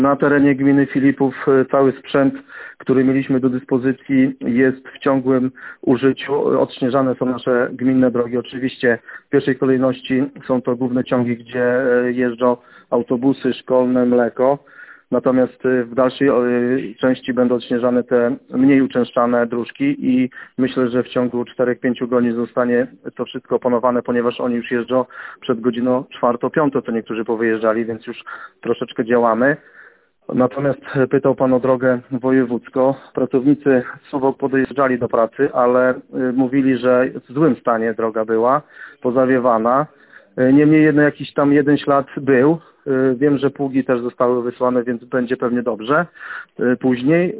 Na terenie gminy Filipów cały sprzęt, który mieliśmy do dyspozycji, jest w ciągłym użyciu. Odśnieżane są nasze gminne drogi. Oczywiście w pierwszej kolejności są to główne ciągi, gdzie jeżdżą autobusy szkolne, mleko. Natomiast w dalszej części będą odśnieżane te mniej uczęszczane dróżki i myślę, że w ciągu 4-5 godzin zostanie to wszystko opanowane, ponieważ oni już jeżdżą przed godziną 4-5, to niektórzy powyjeżdżali, więc już troszeczkę działamy. Natomiast pytał Pan o drogę wojewódzką. Pracownicy Suwałk podjeżdżali do pracy, ale mówili, że w złym stanie droga była, pozawiewana. Niemniej jednak jakiś tam jeden ślad był. Wiem, że pługi też zostały wysłane, więc będzie pewnie dobrze później.